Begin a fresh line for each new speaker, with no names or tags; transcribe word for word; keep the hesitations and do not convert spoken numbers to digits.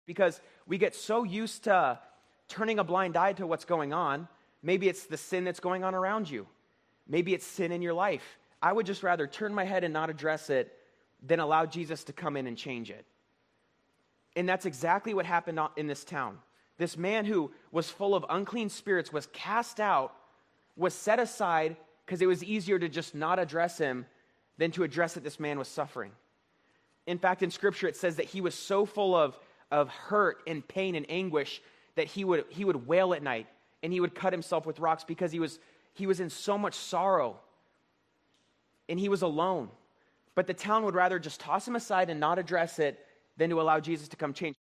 because we get so used to turning a blind eye to what's going on. Maybe it's the sin that's going on around you. Maybe it's sin in your life. I would just rather turn my head and not address it than allow Jesus to come in and change it. And that's exactly what happened in this town. This man who was full of unclean spirits was cast out, was set aside because it was easier to just not address him than to address that this man was suffering. In fact, in Scripture, it says that he was so full of, of hurt and pain and anguish that he would, he would wail at night and he would cut himself with rocks because he was, he was in so much sorrow and he was alone. But the town would rather just toss him aside and not address it than to allow Jesus to come change.